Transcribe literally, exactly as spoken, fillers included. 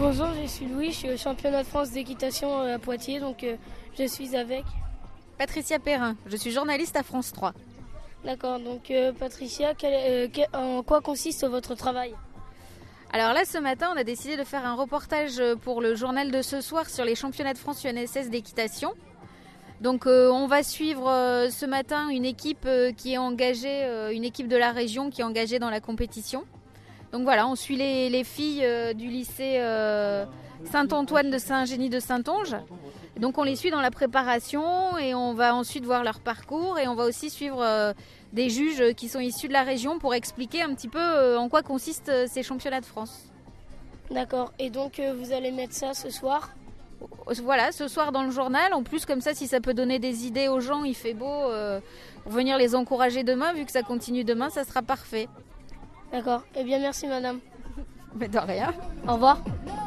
Bonjour, je suis Louis, je suis au championnat de France d'équitation à Poitiers, donc euh, je suis avec... Patricia Perrin, je suis journaliste à France trois. D'accord, donc euh, Patricia, quel, euh, quel, en quoi consiste votre travail ? Alors là, ce matin, on a décidé de faire un reportage pour le journal de ce soir sur les championnats de France U N S S d'équitation. Donc euh, on va suivre euh, ce matin une équipe euh, qui est engagée, euh, une équipe de la région qui est engagée dans la compétition. Donc voilà, on suit les, les filles euh, du lycée euh, Saint-Antoine de Saint-Génie de Saintonge. Donc on les suit dans la préparation et on va ensuite voir leur parcours et on va aussi suivre euh, des juges qui sont issus de la région pour expliquer un petit peu euh, en quoi consistent euh, ces championnats de France. D'accord, et donc euh, vous allez mettre ça ce soir ? Voilà, ce soir dans le journal. En plus, comme ça, si ça peut donner des idées aux gens, il fait beau, euh, pour venir les encourager demain, vu que ça continue demain, ça sera parfait. D'accord, eh bien merci madame. Mais de rien. Au revoir.